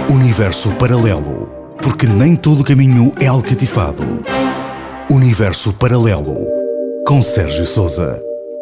Universo paralelo, porque nem todo caminho é alcatifado. Universo paralelo, com Sérgio Sousa.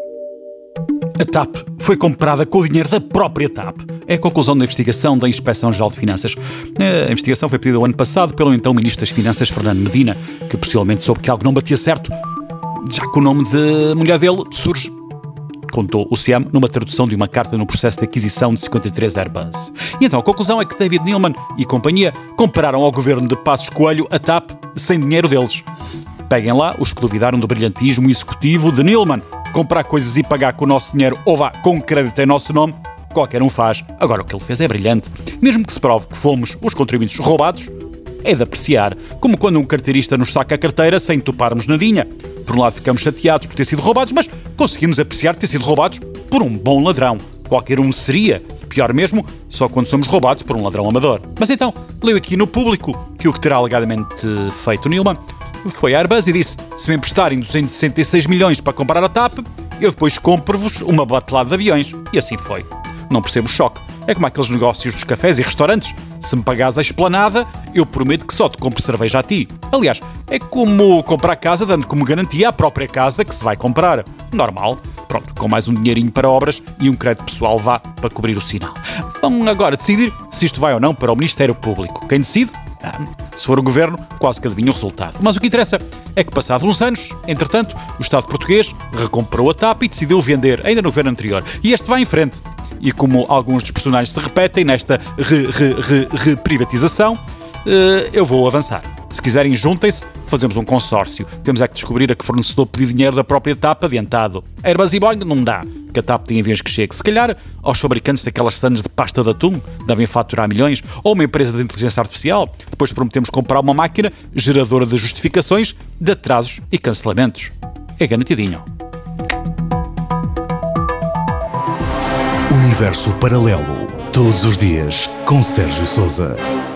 A TAP foi comprada com o dinheiro da própria TAP. É a conclusão da investigação da Inspeção-Geral de Finanças. A investigação foi pedida o ano passado pelo então Ministro das Finanças, Fernando Medina, que possivelmente soube que algo não batia certo, já que o nome de mulher dele surge. Contou o CM numa tradução de uma carta no processo de aquisição de 53 Airbus. E então a conclusão é que David Neeleman e companhia compraram ao governo de Passos Coelho a TAP sem dinheiro deles. Peguem lá os que duvidaram do brilhantismo executivo de Neeleman. Comprar coisas e pagar com o nosso dinheiro ou vá com crédito em nosso nome, qualquer um faz. Agora o que ele fez é brilhante. Mesmo que se prove que fomos os contribuintes roubados, é de apreciar. Como quando um carteirista nos saca a carteira sem toparmos nadinha. Por um lado ficamos chateados por ter sido roubados, mas conseguimos apreciar ter sido roubados por um bom ladrão. Qualquer um seria. Pior mesmo, só quando somos roubados por um ladrão amador. Mas então, leio aqui no público que o que terá alegadamente feito Neeleman foi a Airbus e disse: se me emprestarem 266 milhões para comprar a TAP, eu depois compro-vos uma batelada de aviões. E assim foi. Não percebo o choque. É como aqueles negócios dos cafés e restaurantes. Se me pagares a esplanada, eu prometo que só te compro cerveja a ti. Aliás, é como comprar casa dando como garantia a própria casa que se vai comprar. Normal. Pronto, com mais um dinheirinho para obras e um crédito pessoal vá para cobrir o sinal. Vão agora decidir se isto vai ou não para o Ministério Público. Quem decide? Se for o Governo, quase que adivinha o resultado. Mas o que interessa é que, passados uns anos, entretanto, o Estado português recomprou a TAP e decidiu vender, ainda no governo anterior. E este vai em frente. E como alguns dos personagens se repetem nesta reprivatização, eu vou avançar. Se quiserem, juntem-se, fazemos um consórcio. Temos é que descobrir a que fornecedor pedir dinheiro da própria TAP adiantado. Airbus e Boeing não dá, que a TAP tem aviões que chegue. Se calhar, aos fabricantes daquelas sandes de pasta de atum, devem faturar milhões, ou uma empresa de inteligência artificial. Depois prometemos comprar uma máquina geradora de justificações de atrasos e cancelamentos. É garantidinho. Universo paralelo, todos os dias, com Sérgio Sousa.